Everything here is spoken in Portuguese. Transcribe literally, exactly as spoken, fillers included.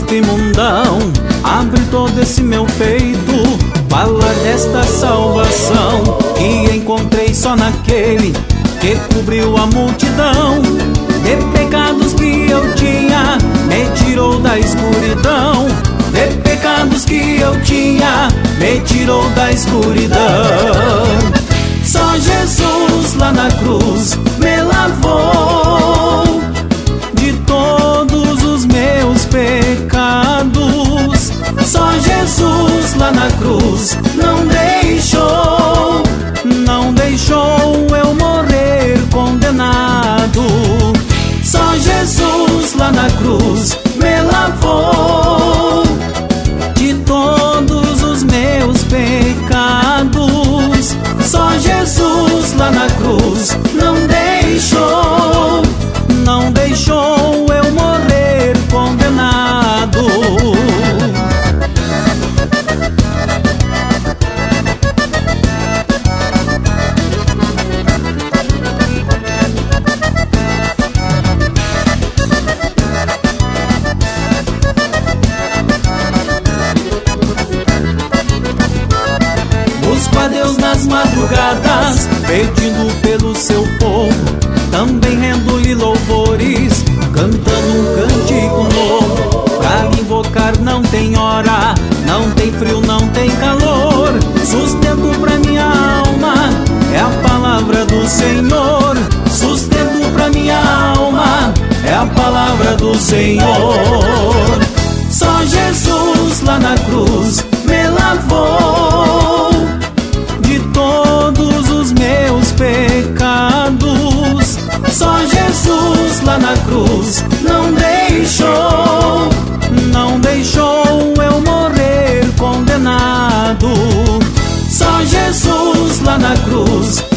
este mundão, abre todo esse meu peito, fala desta salvação que encontrei só naquele que cobriu a multidão. De pecados que eu tinha, me tirou da escuridão. De pecados que eu tinha, me tirou da escuridão. Só Jesus lá na cruz me lavou de todos os meus pecados. Só Jesus lá na cruz não deixou, não deixou eu morrer condenado. Só Jesus lá na cruz me lavou de todos os meus pecados. Só Jesus lá na cruz não deixou, não deixou eu morrer condenado. Busco a Deus nas madrugadas, pedindo pelo seu povo. Também rendo-lhe louvores, cantando um cântico novo. Pra invocar não tem hora, não tem frio, não tem calor. Sustento pra minha alma é a palavra do Senhor. Sustento pra minha alma é a palavra do Senhor. Só Jesus lá na cruz me lavou de todos os meus pecados. Só Jesus lá na cruz não deixou, não deixou eu morrer condenado. Só Jesus lá na cruz